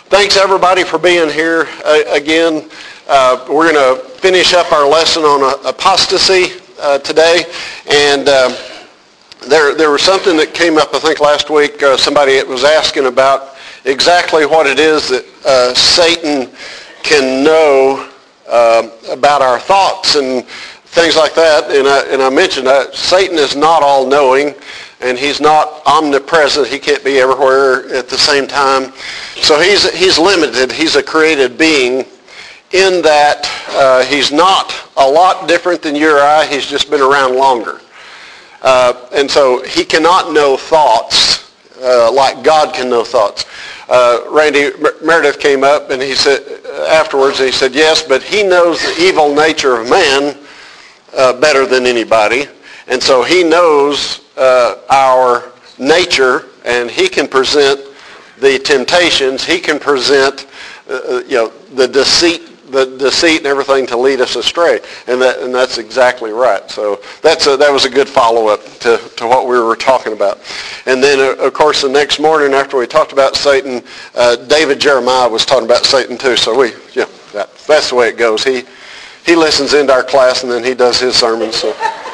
Thanks everybody for being here again. We're going to finish up our lesson on apostasy today, and there was something that came up I think last week. Somebody was asking about exactly what it is that Satan can know about our thoughts and things like that. And I mentioned that Satan is not all-knowing, and he's not omnipresent. He can't be everywhere at the same time. So he's limited. He's a created being in that he's not a lot different than you or I. He's just been around longer. And so he cannot know thoughts like God can know thoughts. Randy Meredith came up and he said afterwards, he said, yes, but he knows the evil nature of man better than anybody. And so he knows our nature, and he can present the temptations. He can present, the deceit and everything to lead us astray, and that's exactly right. So that was a good follow-up to what we were talking about. And then, of course, the next morning after we talked about Satan, David Jeremiah was talking about Satan too. So that's the way it goes. He listens into our class, and then he does his sermon. So.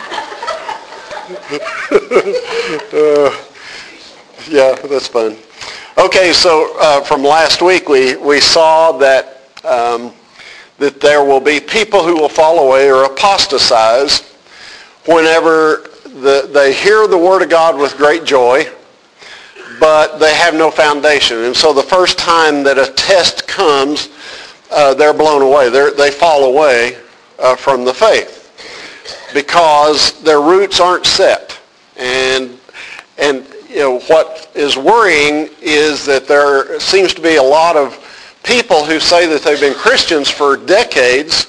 Yeah, that's fun. Okay, so from last week we saw that that there will be people who will fall away or apostatize whenever they hear the Word of God with great joy, but they have no foundation. And so the first time that a test comes, they're blown away. They fall away from the faith, because their roots aren't set. And what is worrying is that there seems to be a lot of people who say that they've been Christians for decades,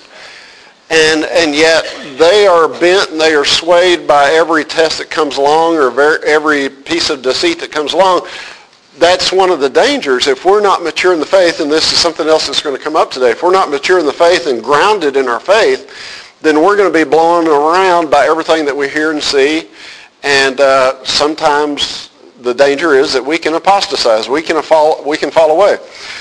and yet they are bent and they are swayed by every test that comes along or every piece of deceit that comes along. That's one of the dangers. If we're not mature in the faith, and this is something else that's going to come up today, if we're not mature in the faith and grounded in our faith, then we're going to be blown around by everything that we hear and see. And sometimes the danger is that we can apostatize. We can fall away.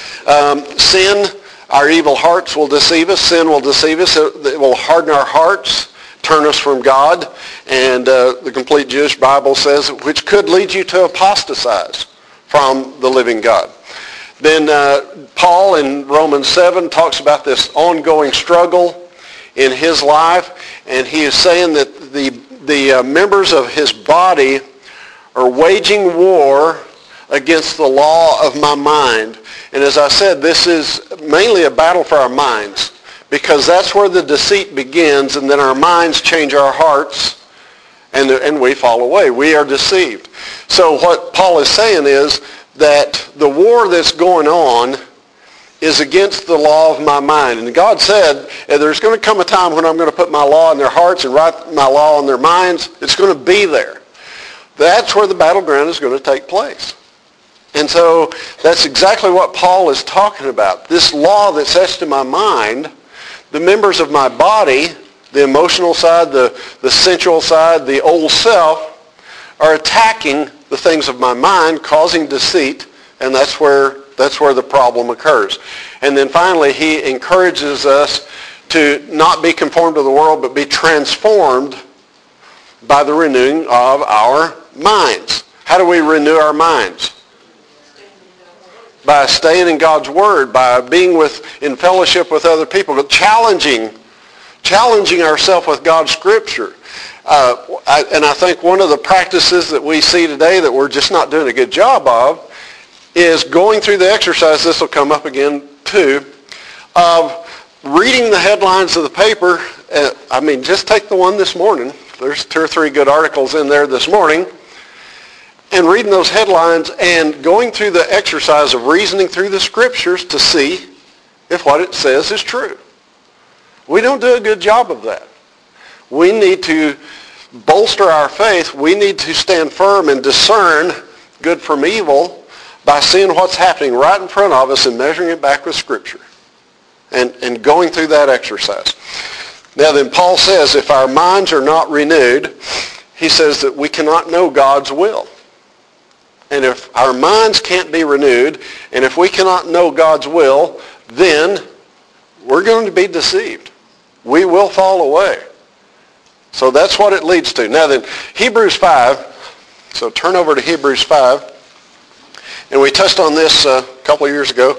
Sin, our evil hearts will deceive us. Sin will deceive us. It will harden our hearts, turn us from God. And the complete Jewish Bible says, which could lead you to apostatize from the living God. Then Paul in Romans 7 talks about this ongoing struggle in his life, and he is saying that the members of his body are waging war against the law of my mind. And as I said, this is mainly a battle for our minds, because that's where the deceit begins, and then our minds change our hearts, and we fall away. We are deceived. So what Paul is saying is that the war that's going on is against the law of my mind. And God said, there's going to come a time when I'm going to put my law in their hearts and write my law in their minds. It's going to be there. That's where the battleground is going to take place. And so that's exactly what Paul is talking about. This law that's etched in my mind, the members of my body, the emotional side, the sensual side, the old self, are attacking the things of my mind, causing deceit, and that's where the problem occurs. And then finally, he encourages us to not be conformed to the world, but be transformed by the renewing of our minds. How do we renew our minds? By staying in God's Word, by being in fellowship with other people, but challenging ourselves with God's Scripture. And I think one of the practices that we see today that we're just not doing a good job of is going through the exercise, this will come up again too, of reading the headlines of the paper. Just take the one this morning. There's 2 or 3 good articles in there this morning. And reading those headlines and going through the exercise of reasoning through the Scriptures to see if what it says is true. We don't do a good job of that. We need to bolster our faith. We need to stand firm and discern good from evil by seeing what's happening right in front of us and measuring it back with Scripture and going through that exercise. Now then, Paul says if our minds are not renewed, he says that we cannot know God's will. and if our minds can't be renewed, and if we cannot know God's will, then we're going to be deceived. We will fall away. So that's what it leads to. Now then, Hebrews 5, so turn over to Hebrews 5, and we touched on this a couple of years ago.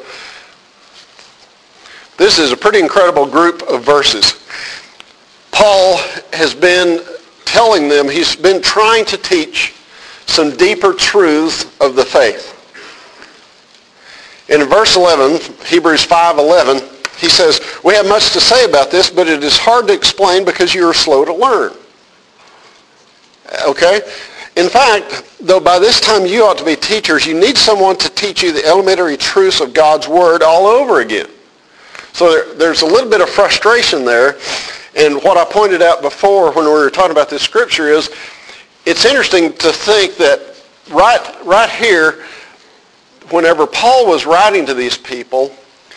This is a pretty incredible group of verses. Paul has been telling them, he's been trying to teach some deeper truths of the faith. In verse 11, Hebrews 5:11, he says, we have much to say about this, but it is hard to explain because you are slow to learn. Okay? In fact, though by this time you ought to be teachers, you need someone to teach you the elementary truths of God's Word all over again. So there's a little bit of frustration there. And what I pointed out before when we were talking about this scripture is, it's interesting to think that right here, whenever Paul was writing to these people,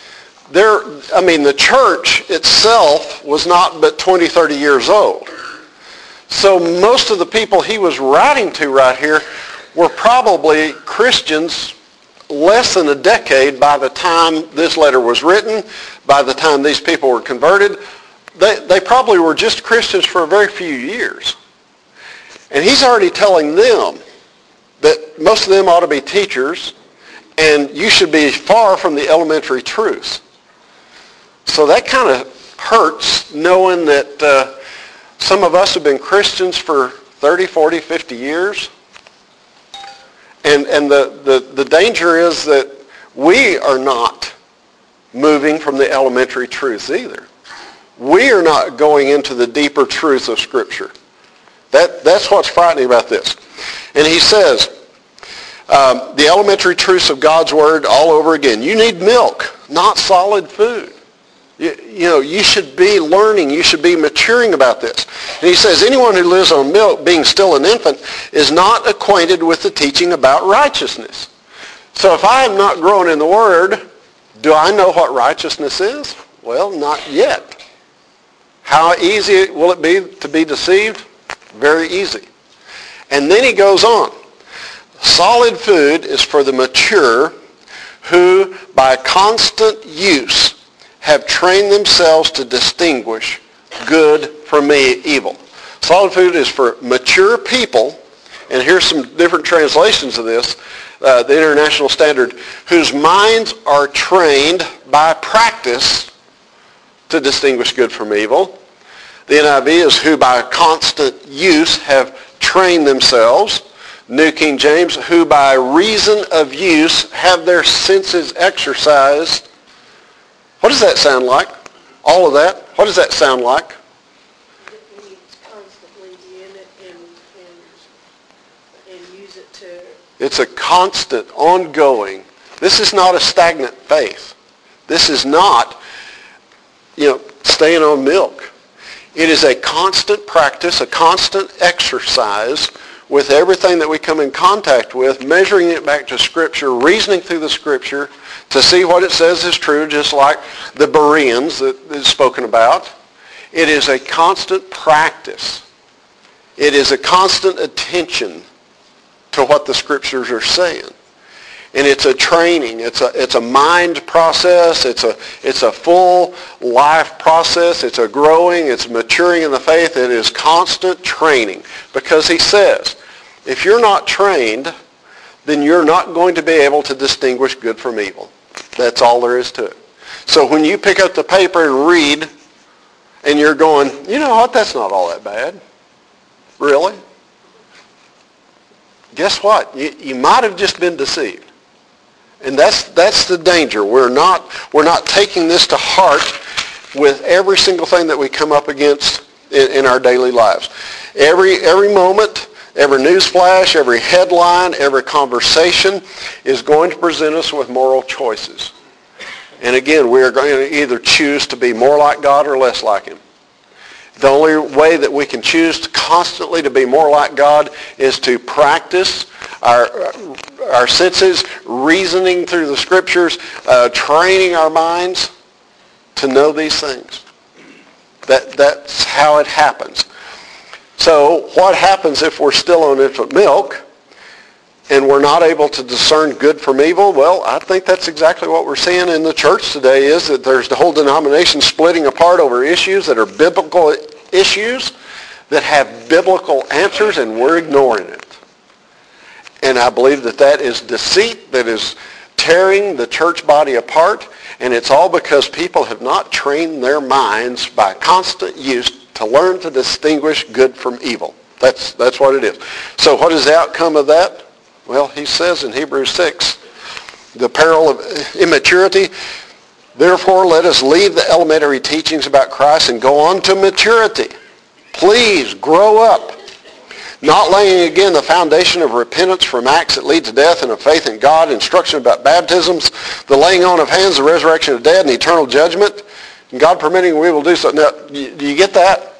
the church itself was not but 20, 30 years old. So most of the people he was writing to right here were probably Christians less than a decade by the time this letter was written, by the time these people were converted. They probably were just Christians for a very few years. And he's already telling them that most of them ought to be teachers, and you should be far from the elementary truths. So that kind of hurts, knowing that some of us have been Christians for 30, 40, 50 years. And the danger is that we are not moving from the elementary truths either. We are not going into the deeper truths of Scripture. That's what's frightening about this. And he says, the elementary truths of God's Word all over again. You need milk, not solid food. You should be learning. You should be maturing about this. And he says, anyone who lives on milk, being still an infant, is not acquainted with the teaching about righteousness. So if I am not growing in the Word, do I know what righteousness is? Well, not yet. How easy will it be to be deceived? Very easy. And then he goes on. Solid food is for the mature who, by constant use, have trained themselves to distinguish good from evil. Solid food is for mature people, and here's some different translations of this. The International Standard, whose minds are trained by practice to distinguish good from evil. The NIV is who by constant use have trained themselves. New King James, who by reason of use have their senses exercised. What does that sound like? All of that? What does that sound like? It means constantly be in it and use it to... It's a constant, ongoing. This is not a stagnant faith. This is not, staying on milk. It is a constant practice, a constant exercise with everything that we come in contact with, measuring it back to Scripture, reasoning through the Scripture to see what it says is true, just like the Bereans that is spoken about. It is a constant practice. It is a constant attention to what the Scriptures are saying. And it's a training. It's a mind process. It's a full life process. It's a growing. It's maturing in the faith. It is constant training. Because he says, if you're not trained, then you're not going to be able to distinguish good from evil. That's all there is to it. So when you pick up the paper and read, and you're going, you know what, that's not all that bad. Really? Guess what? You might have just been deceived. And that's the danger. We're not taking this to heart with every single thing that we come up against in our daily lives. Every moment, every news flash, every headline, every conversation is going to present us with moral choices. And again, we are going to either choose to be more like God or less like him. The only way that we can choose constantly to be more like God is to practice our senses, reasoning through the Scriptures, training our minds to know these things. That's how it happens. So what happens if we're still on infant milk? and we're not able to discern good from evil, well, I think that's exactly what we're seeing in the church today, is that there's the whole denomination splitting apart over issues that are biblical issues that have biblical answers, and we're ignoring it. And I believe that that is deceit, that is tearing the church body apart, and it's all because people have not trained their minds by constant use to learn to distinguish good from evil. That's what it is. So what is the outcome of that? Well, he says in Hebrews 6, the peril of immaturity, therefore let us leave the elementary teachings about Christ and go on to maturity. Please grow up, not laying again the foundation of repentance from acts that lead to death and of faith in God, instruction about baptisms, the laying on of hands, the resurrection of the dead, and eternal judgment. And God permitting, we will do so. Now, do you get that?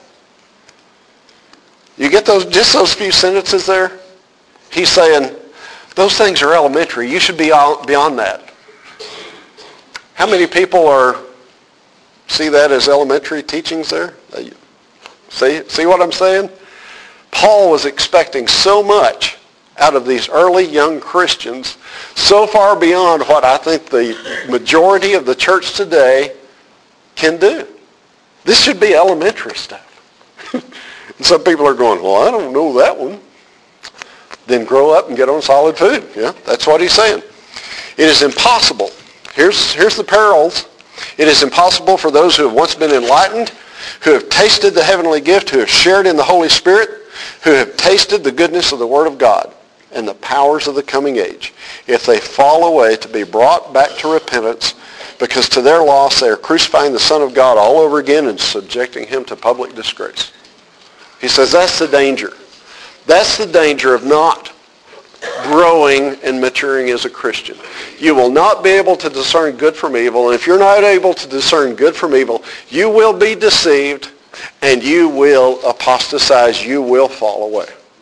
You get just those few sentences there? He's saying, those things are elementary. You should be beyond that. How many people see that as elementary teachings there? See what I'm saying? Paul was expecting so much out of these early young Christians, so far beyond what I think the majority of the church today can do. This should be elementary stuff. And some people are going, well, I don't know that one. Then grow up and get on solid food. Yeah, that's what he's saying. It is impossible. Here's the perils. It is impossible for those who have once been enlightened, who have tasted the heavenly gift, who have shared in the Holy Spirit, who have tasted the goodness of the Word of God and the powers of the coming age, if they fall away, to be brought back to repentance, because to their loss they are crucifying the Son of God all over again and subjecting him to public disgrace. He says that's the danger. That's the danger of not growing and maturing as a Christian. You will not be able to discern good from evil, and if you're not able to discern good from evil, you will be deceived, and you will apostatize, you will fall away.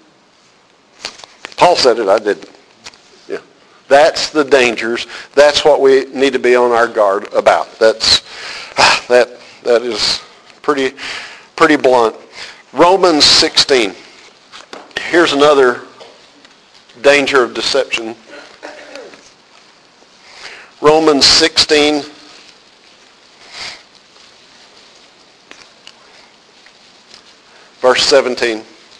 Paul said it, I didn't. Yeah. That's the dangers. That's what we need to be on our guard about. That is pretty blunt. Romans 16. Here's another danger of deception. Romans 16. Verse 17.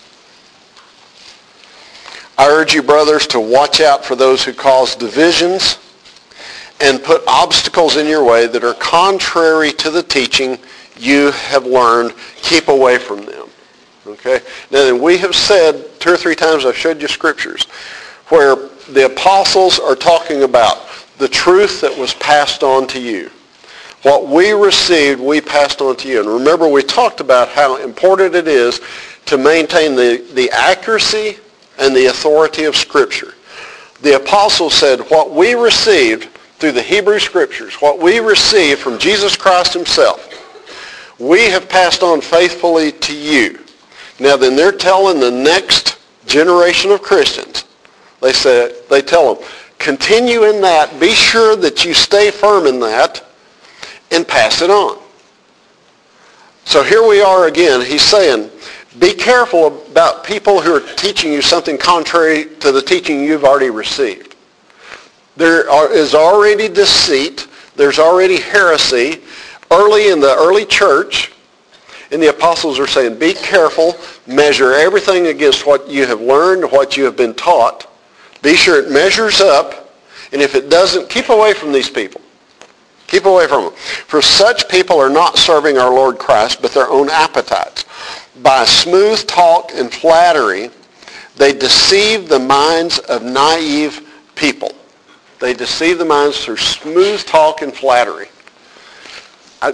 I urge you, brothers, to watch out for those who cause divisions and put obstacles in your way that are contrary to the teaching you have learned. Keep away from them. Okay? Now, then we have said 2 or 3 times, I've showed you scriptures, where the apostles are talking about the truth that was passed on to you. What we received, we passed on to you. And remember, we talked about how important it is to maintain the accuracy and the authority of Scripture. The apostles said what we received through the Hebrew Scriptures, what we received from Jesus Christ himself, we have passed on faithfully to you. Now then, they're telling the next generation of Christians, they tell them, continue in that, be sure that you stay firm in that, and pass it on. So here we are again. He's saying, be careful about people who are teaching you something contrary to the teaching you've already received. There is already deceit. There's already heresy. Early in the early church, and the apostles are saying, be careful, measure everything against what you have learned, what you have been taught. Be sure it measures up, and if it doesn't, keep away from these people. Keep away from them. For such people are not serving our Lord Christ, but their own appetites. By smooth talk and flattery, they deceive the minds of naive people. They deceive the minds through smooth talk and flattery. I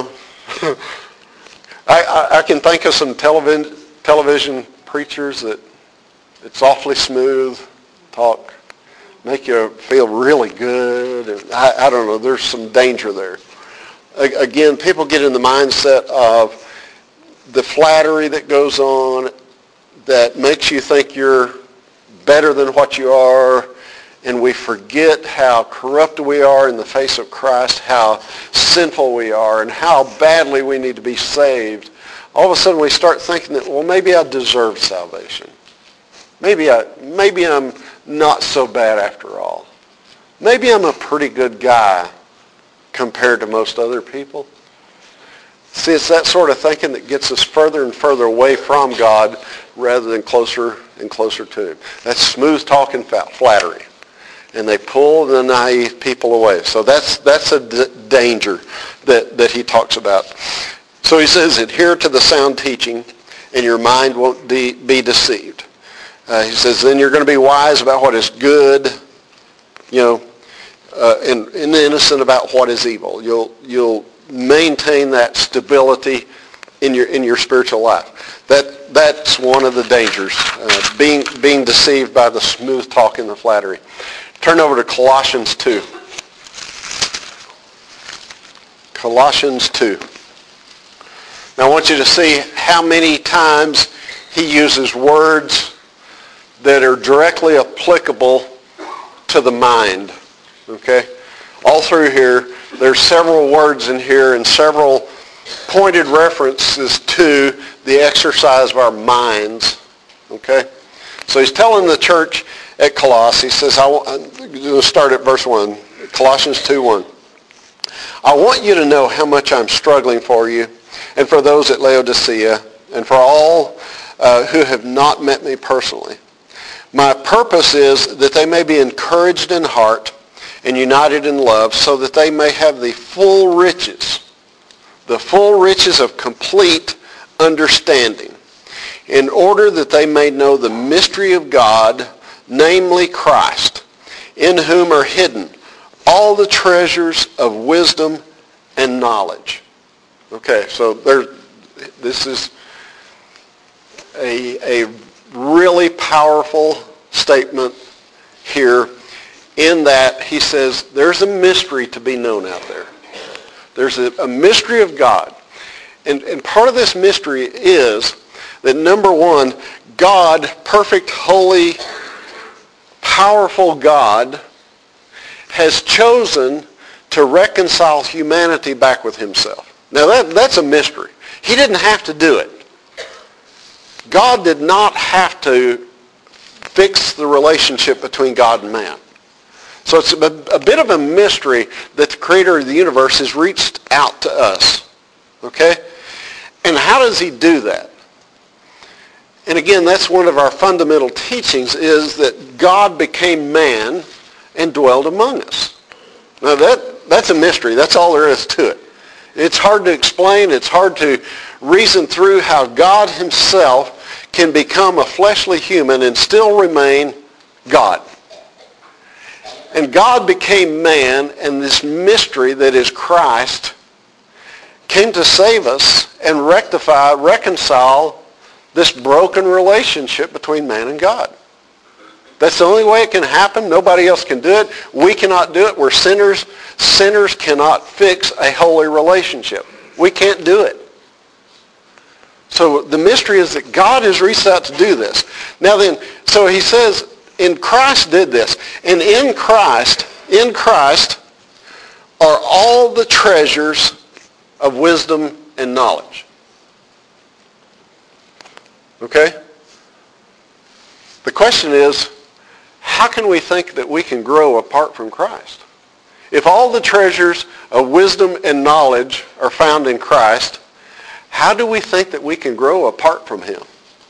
can think of some television preachers that it's awfully smooth talk, make you feel really good. And I don't know, there's some danger there. Again, people get in the mindset of the flattery that goes on that makes you think you're better than what you are, and we forget how corrupt we are in the face of Christ, how sinful we are, and how badly we need to be saved. All of a sudden we start thinking that, well, maybe I deserve salvation. Maybe I'm not so bad after all. Maybe I'm a pretty good guy compared to most other people. See, it's that sort of thinking that gets us further and further away from God rather than closer and closer to him. That's smooth talk and flattery. And they pull the naive people away. So that's a danger that he talks about. So he says, adhere to the sound teaching, and your mind won't be deceived. He says, then you're going to be wise about what is good, and innocent about what is evil. You'll maintain that stability in your spiritual life. That's one of the dangers, being deceived by the smooth talk and the flattery. Turn over to Colossians 2. Colossians 2. Now I want you to see how many times he uses words that are directly applicable to the mind. Okay? All through here, there's several words in here and several pointed references to the exercise of our minds. Okay? So he's telling the church at Colossae, he says, I'm going to start at verse 1, Colossians 2:1. I want you to know how much I'm struggling for you and for those at Laodicea and for all who have not met me personally. My purpose is that they may be encouraged in heart and united in love so that they may have the full riches of complete understanding, in order that they may know the mystery of God, namely Christ, in whom are hidden all the treasures of wisdom and knowledge. Okay, so this is a really powerful statement here in that he says there's a mystery to be known out there. There's a mystery of God. And part of this mystery is that, number one, God, perfect, holy, powerful God, has chosen to reconcile humanity back with himself. Now that's a mystery. He didn't have to do it. God did not have to fix the relationship between God and man. So it's a bit of a mystery that the creator of the universe has reached out to us. Okay? And how does he do that? And again, that's one of our fundamental teachings, is that God became man and dwelled among us. Now that's a mystery. That's all there is to it. It's hard to explain. It's hard to reason through how God himself can become a fleshly human and still remain God. And God became man, and this mystery that is Christ came to save us and reconcile this broken relationship between man and God. That's the only way it can happen. Nobody else can do it. We cannot do it. We're sinners. Sinners cannot fix a holy relationship. We can't do it. So the mystery is that God has reached out to do this. Now then, so he says, in Christ did this. And in Christ are all the treasures of wisdom and knowledge. Okay? The question is, how can we think that we can grow apart from Christ? If all the treasures of wisdom and knowledge are found in Christ, how do we think that we can grow apart from him?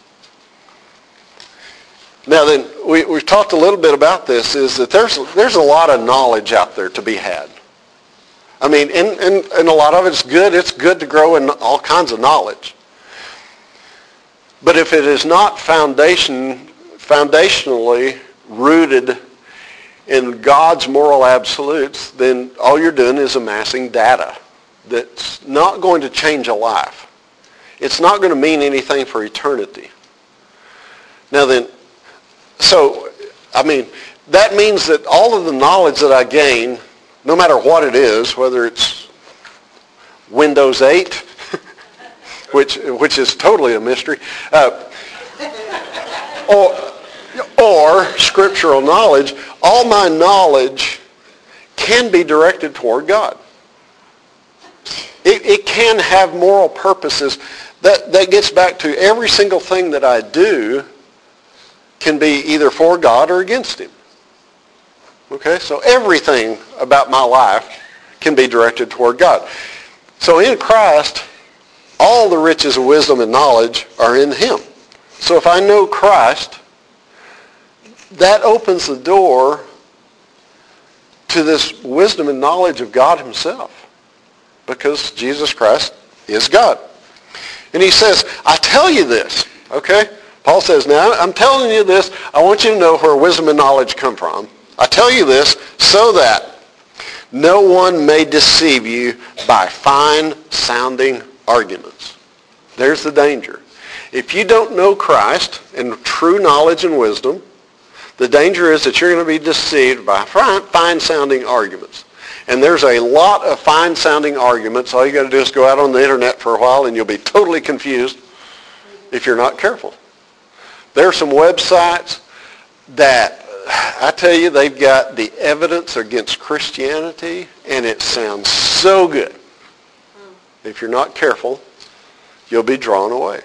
Now then, we've talked a little bit about this, is that there's a lot of knowledge out there to be had. I mean, and a lot of it's good. It's good to grow in all kinds of knowledge. But if it is not foundationally rooted in God's moral absolutes, then all you're doing is amassing data that's not going to change a life. It's not going to mean anything for eternity. Now then, so, I mean, that means that all of the knowledge that I gain, no matter what it is, whether it's Windows 8, which is totally a mystery, or scriptural knowledge, all my knowledge can be directed toward God. It can have moral purposes. That gets back to every single thing that I do can be either for God or against him. Okay, so everything about my life can be directed toward God. So in Christ, all the riches of wisdom and knowledge are in him. So if I know Christ, that opens the door to this wisdom and knowledge of God himself, because Jesus Christ is God. And he says, I tell you this, okay? Paul says, now I'm telling you this. I want you to know where wisdom and knowledge come from. I tell you this so that no one may deceive you by fine-sounding arguments. There's the danger. If you don't know Christ and true knowledge and wisdom, the danger is that you're going to be deceived by fine-sounding arguments. And there's a lot of fine-sounding arguments. All you got to do is go out on the internet for a while and you'll be totally confused if you're not careful. There are some websites that, I tell you, they've got the evidence against Christianity, and it sounds so good. If you're not careful, you'll be drawn away.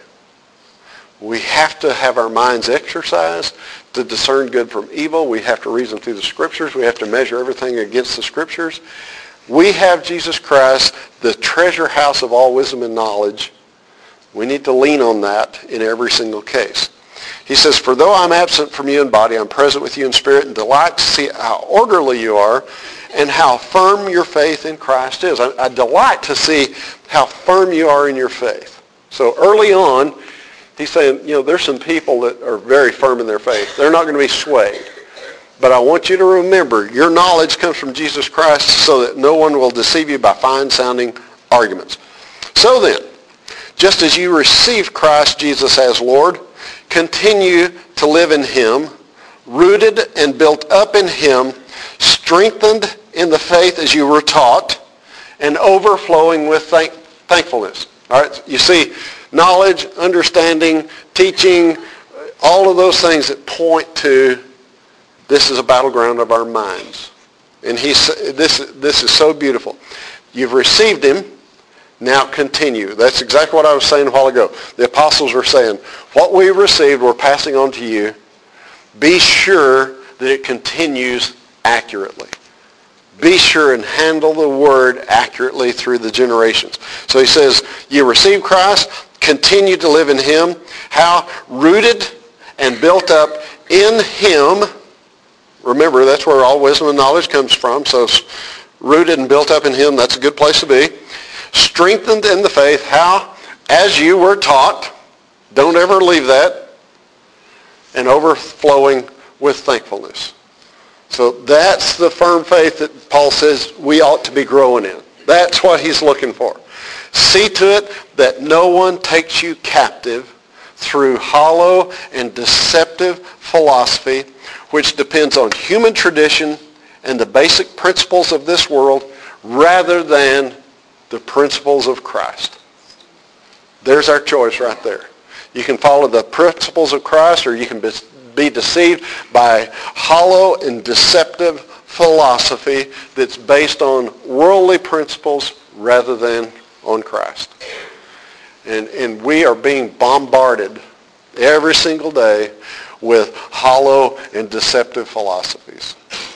We have to have our minds exercised to discern good from evil. We have to reason through the Scriptures. We have to measure everything against the Scriptures. We have Jesus Christ, the treasure house of all wisdom and knowledge. We need to lean on that in every single case. He says, for though I'm absent from you in body, I'm present with you in spirit, and delight to see how orderly you are and how firm your faith in Christ is. I delight to see how firm you are in your faith. So early on, he's saying, there's some people that are very firm in their faith. They're not going to be swayed. But I want you to remember, your knowledge comes from Jesus Christ so that no one will deceive you by fine-sounding arguments. So then, just as you received Christ Jesus as Lord, continue to live in him, rooted and built up in him, strengthened in the faith as you were taught, and overflowing with thankfulness. All right, you see, knowledge, understanding, teaching, all of those things that point to this is a battleground of our minds. And this is so beautiful. You've received him. Now continue. That's exactly what I was saying a while ago. The apostles were saying, what we received, we're passing on to you. Be sure that it continues accurately. Be sure and handle the word accurately through the generations. So he says, you received Christ, continue to live in him. How? Rooted and built up in him. Remember, that's where all wisdom and knowledge comes from. So rooted and built up in him, that's a good place to be. Strengthened in the faith. How? As you were taught. Don't ever leave that. And overflowing with thankfulness. So that's the firm faith that Paul says we ought to be growing in. That's what he's looking for. See to it that no one takes you captive through hollow and deceptive philosophy, which depends on human tradition and the basic principles of this world rather than the principles of Christ. There's our choice right there. You can follow the principles of Christ, or you can be deceived by hollow and deceptive philosophy that's based on worldly principles rather than on Christ. And we are being bombarded every single day with hollow and deceptive philosophies.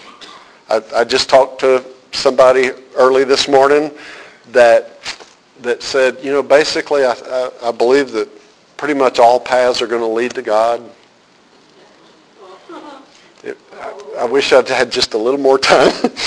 I just talked to somebody early this morning that said, basically I believe that pretty much all paths are going to lead to God. I wish I'd had just a little more time.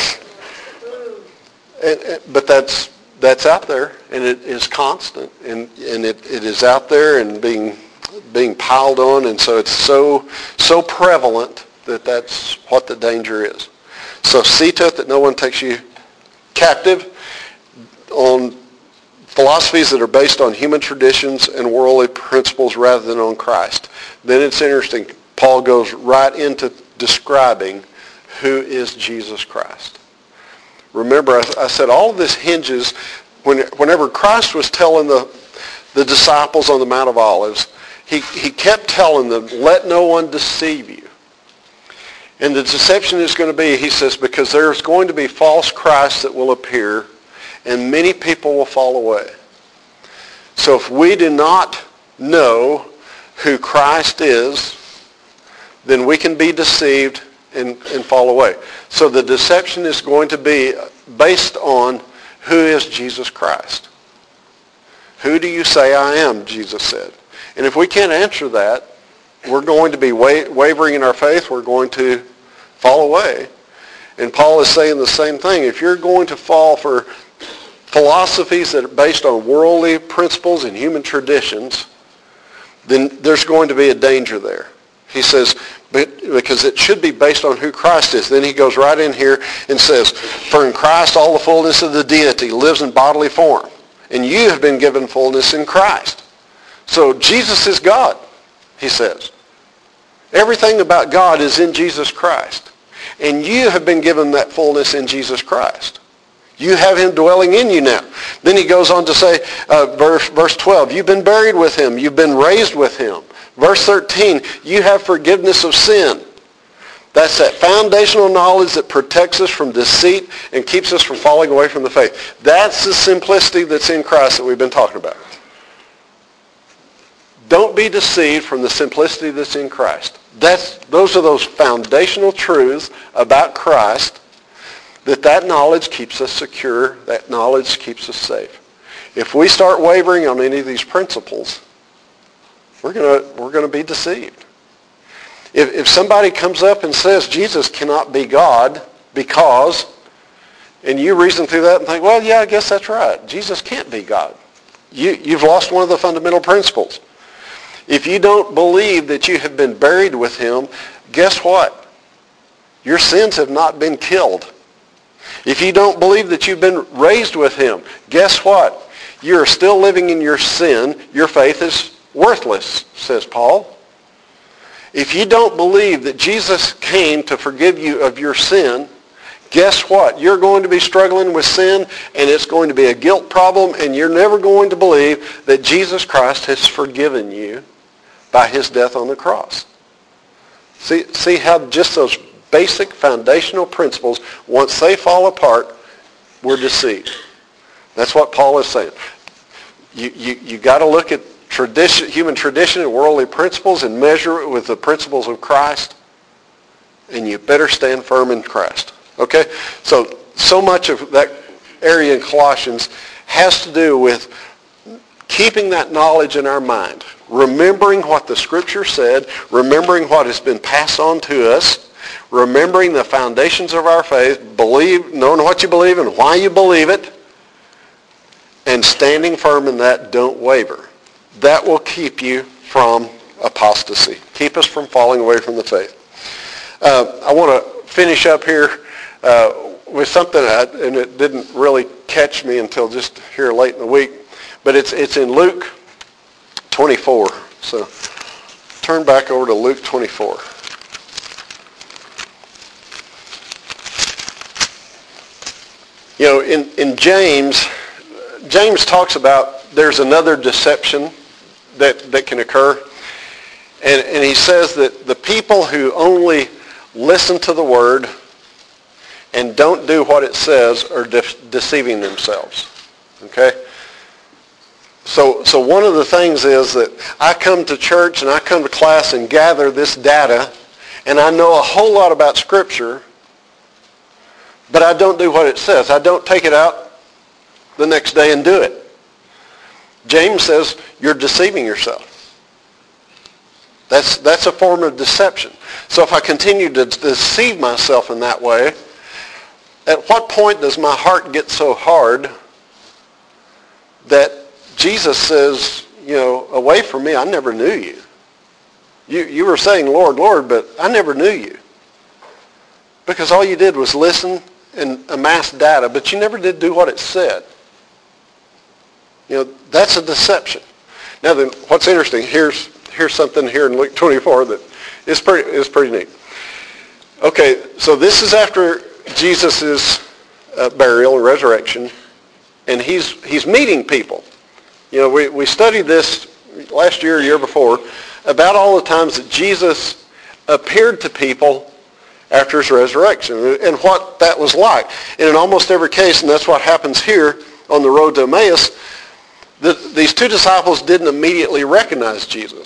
But that's out there, and it is constant, and it is out there and being piled on, and so it's so prevalent that that's what the danger is. So see to it that no one takes you captive on philosophies that are based on human traditions and worldly principles rather than on Christ. Then it's interesting. Paul goes right into describing who is Jesus Christ. Remember, I said all of this hinges, whenever Christ was telling the disciples on the Mount of Olives, he kept telling them, let no one deceive you. And the deception is going to be, he says, because there's going to be false Christs that will appear, and many people will fall away. So if we do not know who Christ is, then we can be deceived and fall away. So the deception is going to be based on who is Jesus Christ. Who do you say I am, Jesus said. And if we can't answer that, we're going to be wavering in our faith. We're going to fall away. And Paul is saying the same thing. If you're going to fall for philosophies that are based on worldly principles and human traditions, then there's going to be a danger there. He says, because it should be based on who Christ is. Then he goes right in here and says, for in Christ all the fullness of the deity lives in bodily form. And you have been given fullness in Christ. So Jesus is God, he says. Everything about God is in Jesus Christ. And you have been given that fullness in Jesus Christ. You have him dwelling in you now. Then he goes on to say, verse 12, you've been buried with him. You've been raised with him. Verse 13, you have forgiveness of sin. That's that foundational knowledge that protects us from deceit and keeps us from falling away from the faith. That's the simplicity that's in Christ that we've been talking about. Don't be deceived from the simplicity that's in Christ. Those are those foundational truths about Christ, that knowledge keeps us secure, that knowledge keeps us safe. If we start wavering on any of these principles, we're going to be deceived. If somebody comes up and says Jesus cannot be God because, and you reason through that and think, well, yeah, I guess that's right. Jesus can't be God. You've lost one of the fundamental principles. If you don't believe that you have been buried with him, guess what? Your sins have not been killed. If you don't believe that you've been raised with him, guess what? You're still living in your sin. Your faith is worthless, says Paul. If you don't believe that Jesus came to forgive you of your sin, guess what? You're going to be struggling with sin, and it's going to be a guilt problem, and you're never going to believe that Jesus Christ has forgiven you by his death on the cross. See how just those basic foundational principles, once they fall apart, we're deceived. That's what Paul is saying. You got to look at human tradition and worldly principles and measure it with the principles of Christ, and you better stand firm in Christ. Okay? So much of that area in Colossians has to do with keeping that knowledge in our mind, remembering what the Scripture said, remembering what has been passed on to us, remembering the foundations of our faith, knowing what you believe and why you believe it, and standing firm in that, don't waver. That will keep you from apostasy, keep us from falling away from the faith. I want to finish up here with something, and it didn't really catch me until just here late in the week, but it's in Luke 24. So turn back over to Luke 24. You know, in James talks about there's another deception that can occur. And he says that the people who only listen to the word and don't do what it says are deceiving themselves. Okay? So one of the things is that I come to church and I come to class and gather this data, and I know a whole lot about Scripture, but I don't do what it says. I don't take it out the next day and do it. James says you're deceiving yourself. That's a form of deception. So if I continue to deceive myself in that way, at what point does my heart get so hard that Jesus says, away from me, I never knew you. You were saying, Lord, Lord, but I never knew you. Because all you did was listen and amass data, but you never did do what it said. That's a deception. Now then, what's interesting, here's something here in Luke 24 that is pretty neat. Okay, so this is after Jesus' burial and resurrection, and he's meeting people. We studied this last year, year before, about all the times that Jesus appeared to people after his resurrection and what that was like. And in almost every case, and that's what happens here on the road to Emmaus, these two disciples didn't immediately recognize Jesus.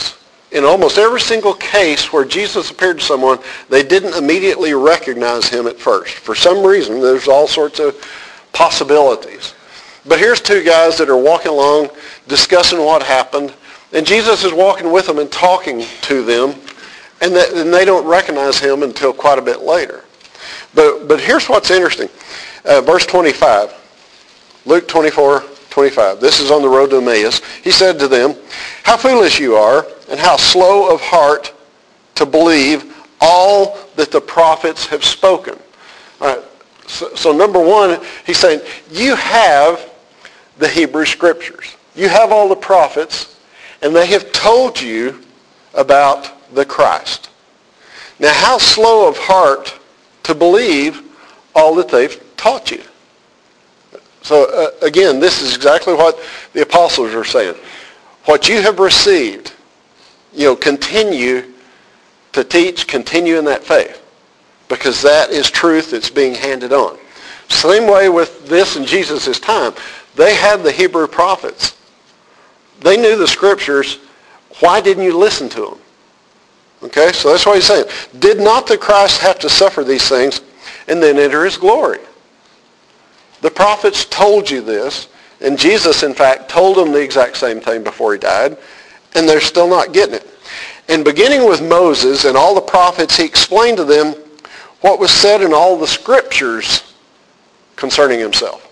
in almost every single case where Jesus appeared to someone, they didn't immediately recognize him at first. For some reason, there's all sorts of possibilities. But here's two guys that are walking along, discussing what happened, and Jesus is walking with them and talking to them, and they don't recognize him until quite a bit later. But here's what's interesting. Verse 25, Luke 24:25. This is on the road to Emmaus. He said to them, "How foolish you are, and how slow of heart to believe all that the prophets have spoken." All right. So number one, he's saying, you have the Hebrew Scriptures. You have all the prophets, and they have told you about the Christ. Now, how slow of heart to believe all that they've taught you? So again, this is exactly what the apostles are saying. What you have received, continue to teach, continue in that faith, because that is truth that's being handed on. Same way with this in Jesus' time. They had the Hebrew prophets. They knew the Scriptures. Why didn't you listen to them? Okay, so that's what he's saying. Did not the Christ have to suffer these things and then enter his glory? The prophets told you this, and Jesus, in fact, told them the exact same thing before he died, and they're still not getting it. And beginning with Moses and all the prophets, he explained to them what was said in all the Scriptures concerning himself.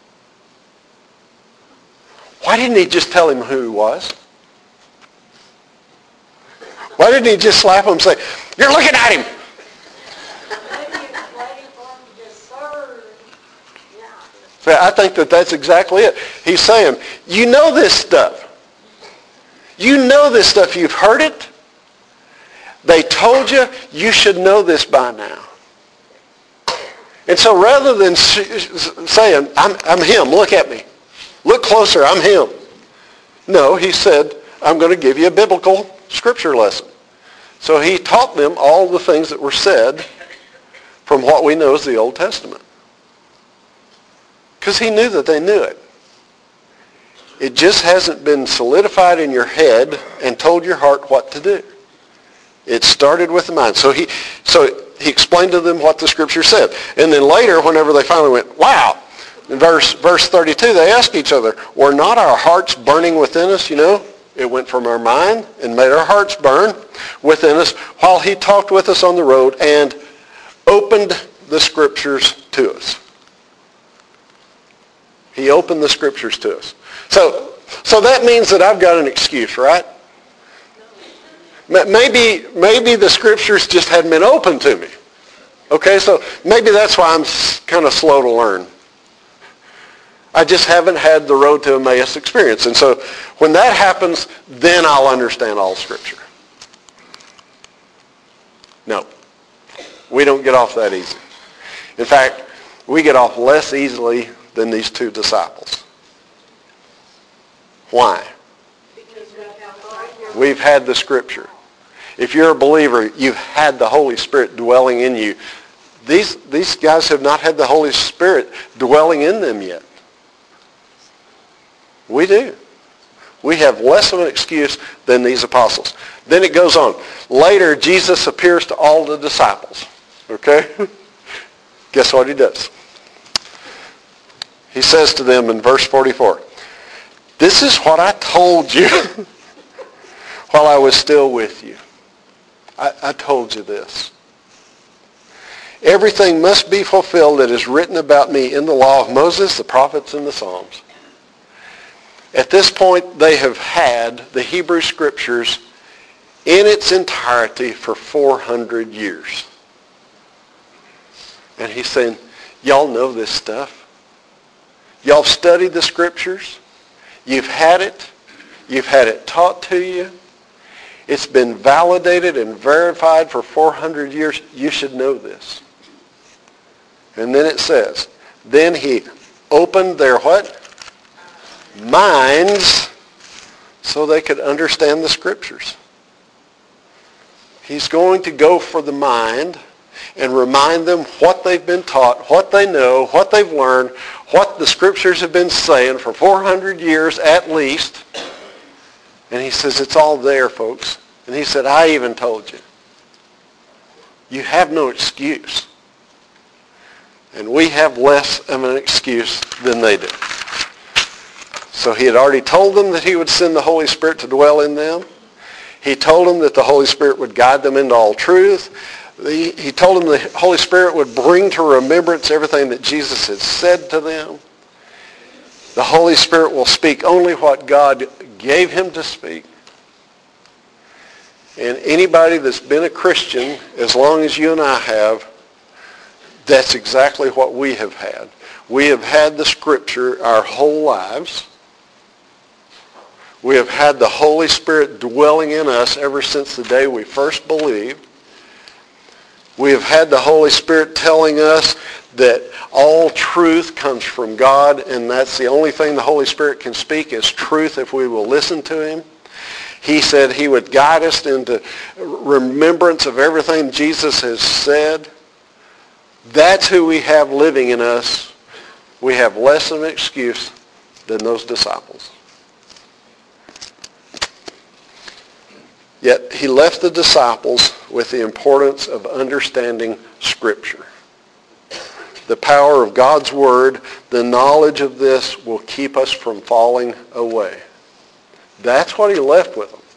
Why didn't he just tell him who he was? Why didn't he just slap him and say, "You're looking at him"? I think that's exactly it. He's saying, you know this stuff. You know this stuff. You've heard it. They told you. You should know this by now. And so rather than saying, I'm him, look at me. Look closer, I'm him. No, he said, I'm going to give you a biblical scripture lesson. So he taught them all the things that were said from what we know as the Old Testament. Because he knew that they knew it. It just hasn't been solidified in your head and told your heart what to do. It started with the mind. So he explained to them what the Scripture said. And then later, whenever they finally went, wow, in verse 32, they asked each other, were not our hearts burning within us? It went from our mind and made our hearts burn within us while he talked with us on the road and opened the Scriptures to us. He opened the Scriptures to us. So that means that I've got an excuse, right? Maybe the Scriptures just hadn't been opened to me. Okay, so maybe that's why I'm kind of slow to learn. I just haven't had the road to Emmaus experience. And so when that happens, then I'll understand all Scripture. No, we don't get off that easy. In fact, we get off less easily than these two disciples. Why? We've had the Scripture. If you're a believer, you've had the Holy Spirit dwelling in you. These guys have not had the Holy Spirit dwelling in them yet. We do. We have less of an excuse than these apostles. Then it goes on. Later, Jesus appears to all the disciples. Okay? Guess what he does? He says to them in verse 44, "This is what I told you while I was still with you." I told you this. Everything must be fulfilled that is written about me in the law of Moses, the prophets, and the Psalms. At this point, they have had the Hebrew Scriptures in its entirety for 400 years. And he's saying, y'all know this stuff. Y'all studied the Scriptures. You've had it. You've had it taught to you. It's been validated and verified for 400 years. You should know this. And then it says, then he opened their what? Minds so they could understand the Scriptures. He's going to go for the mind and remind them what they've been taught, what they know, what they've learned, what the Scriptures have been saying for 400 years at least. And he says, it's all there, folks. And he said, I even told you. You have no excuse. And we have less of an excuse than they do. So he had already told them that he would send the Holy Spirit to dwell in them. He told them that the Holy Spirit would guide them into all truth. He told them the Holy Spirit would bring to remembrance everything that Jesus had said to them. The Holy Spirit will speak only what God gave him to speak. And anybody that's been a Christian, as long as you and I have, that's exactly what we have had. We have had the Scripture our whole lives. We have had the Holy Spirit dwelling in us ever since the day we first believed. We have had the Holy Spirit telling us that all truth comes from God, and that's the only thing the Holy Spirit can speak is truth if we will listen to him. He said he would guide us into remembrance of everything Jesus has said. That's who we have living in us. We have less of an excuse than those disciples. Yet he left the disciples with the importance of understanding Scripture. The power of God's Word, the knowledge of this will keep us from falling away. That's what he left with them.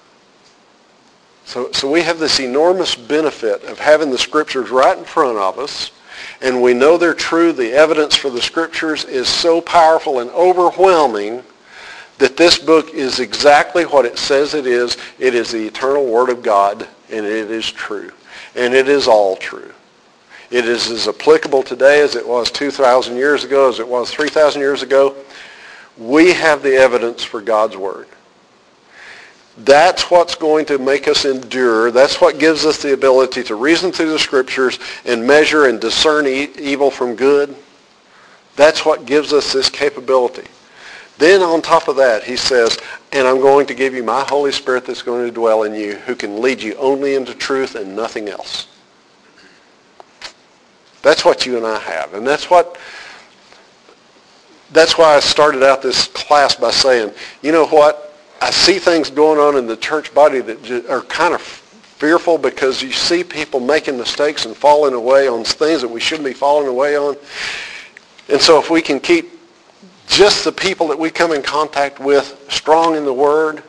So we have this enormous benefit of having the Scriptures right in front of us, and we know they're true. The evidence for the Scriptures is so powerful and overwhelming that this book is exactly what it says it is. It is the eternal Word of God, and it is true. And it is all true. It is as applicable today as it was 2,000 years ago, as it was 3,000 years ago. We have the evidence for God's Word. That's what's going to make us endure. That's what gives us the ability to reason through the Scriptures and measure and discern evil from good. That's what gives us this capability. Then on top of that, he says, and I'm going to give you my Holy Spirit that's going to dwell in you, who can lead you only into truth and nothing else. That's what you and I have. And that's why I started out this class by saying, you know what? I see things going on in the church body that are kind of fearful because you see people making mistakes and falling away on things that we shouldn't be falling away on. And so if we can keep just the people that we come in contact with strong in the Word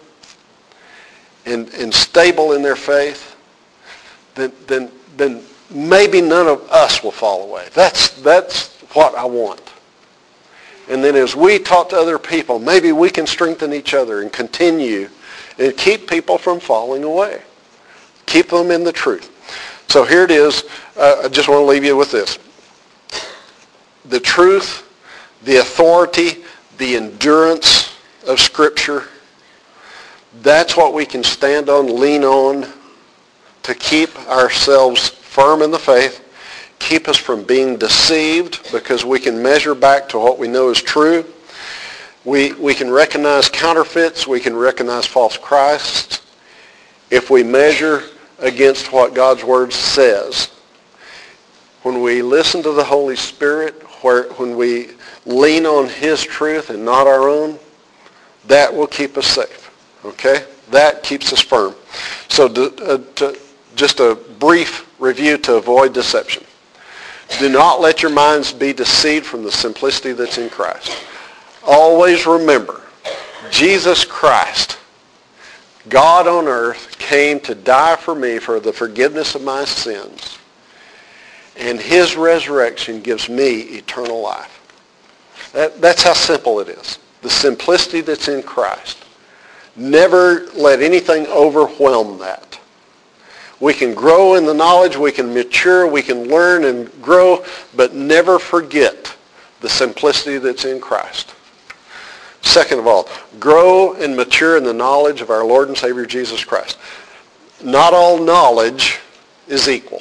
and stable in their faith, then maybe none of us will fall away. That's what I want. And then as we talk to other people, maybe we can strengthen each other and continue and keep people from falling away. Keep them in the truth. So here it is. I just want to leave you with this. The truth, the authority, the endurance of Scripture, that's what we can stand on, lean on to keep ourselves firm in the faith. Keep us from being deceived because we can measure back to what we know is true. We can recognize counterfeits. We can recognize false Christs if we measure against what God's Word says. When we listen to the Holy Spirit, when we lean on his truth and not our own, that will keep us safe. Okay? That keeps us firm. So just a brief review to avoid deception. Do not let your minds be deceived from the simplicity that's in Christ. Always remember, Jesus Christ, God on earth, came to die for me for the forgiveness of my sins. And his resurrection gives me eternal life. That's how simple it is. The simplicity that's in Christ. Never let anything overwhelm that. We can grow in the knowledge, we can mature, we can learn and grow, but never forget the simplicity that's in Christ. Second of all, grow and mature in the knowledge of our Lord and Savior Jesus Christ. Not all knowledge is equal.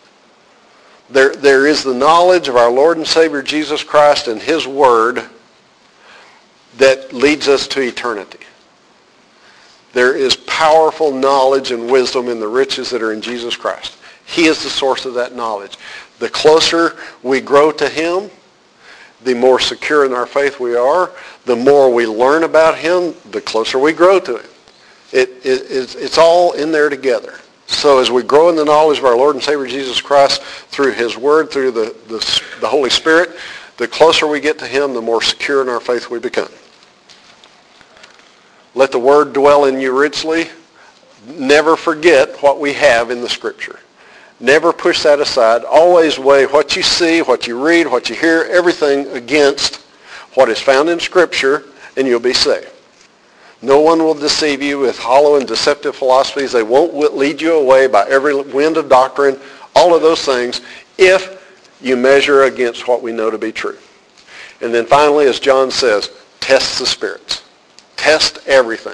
There is the knowledge of our Lord and Savior Jesus Christ and his Word that leads us to eternity. There is powerful knowledge and wisdom in the riches that are in Jesus Christ. He is the source of that knowledge. The closer we grow to him, the more secure in our faith we are. The more we learn about him, the closer we grow to him. It's all in there together. So as we grow in the knowledge of our Lord and Savior Jesus Christ through his word, through the Holy Spirit, the closer we get to him, the more secure in our faith we become. Let the word dwell in you richly. Never forget what we have in the Scripture. Never push that aside. Always weigh what you see, what you read, what you hear, everything against what is found in Scripture, and you'll be saved. No one will deceive you with hollow and deceptive philosophies. They won't lead you away by every wind of doctrine, all of those things, if you measure against what we know to be true. And then finally, as John says, test the spirits. Test everything.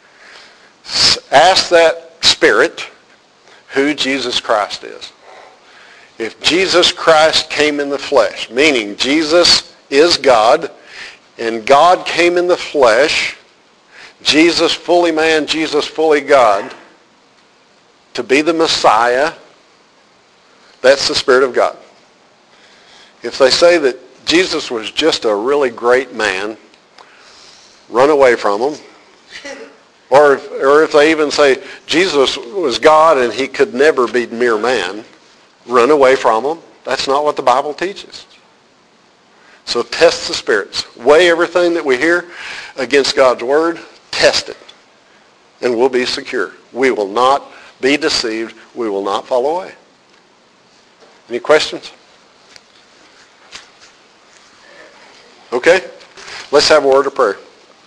Ask that spirit who Jesus Christ is. If Jesus Christ came in the flesh, meaning Jesus is God, and God came in the flesh, Jesus fully man, Jesus fully God, to be the Messiah, that's the Spirit of God. If they say that Jesus was just a really great man, run away from him. Or if they even say Jesus was God and he could never be mere man, run away from him. That's not what the Bible teaches. So test the spirits. Weigh everything that we hear against God's word. Test it. And we'll be secure. We will not be deceived. We will not fall away. Any questions? Okay. Let's have a word of prayer.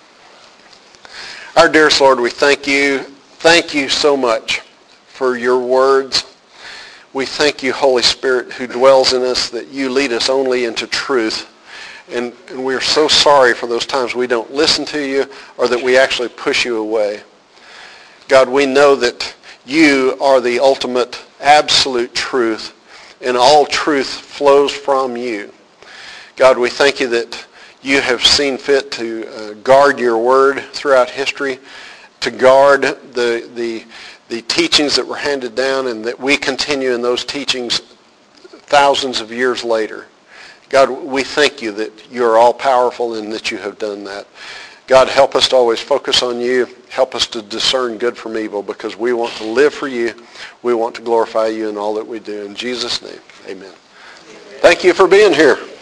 Our dearest Lord, we thank you. Thank you so much for your words. We thank you, Holy Spirit, who dwells in us, that you lead us only into truth. And we're so sorry for those times we don't listen to you or that we actually push you away. God, we know that you are the ultimate, absolute truth, and all truth flows from you. God, we thank you that you have seen fit to guard your word throughout history, to guard the teachings that were handed down, and that we continue in those teachings thousands of years later. God, we thank you that you are all-powerful and that you have done that. God, help us to always focus on you. Help us to discern good from evil, because we want to live for you. We want to glorify you in all that we do. In Jesus' name, amen. Thank you for being here.